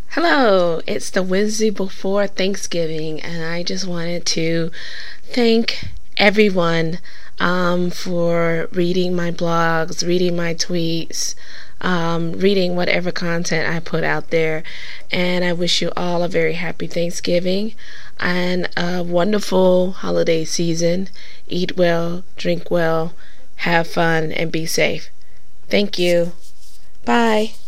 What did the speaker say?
Hello, it's the Wednesday before Thanksgiving, and I just wanted to thank everyone for reading my blogs, reading my tweets, reading whatever content I put out there. And I wish you all a very happy Thanksgiving and a wonderful holiday season. Eat well, drink well, have fun, and be safe. Thank you. Bye.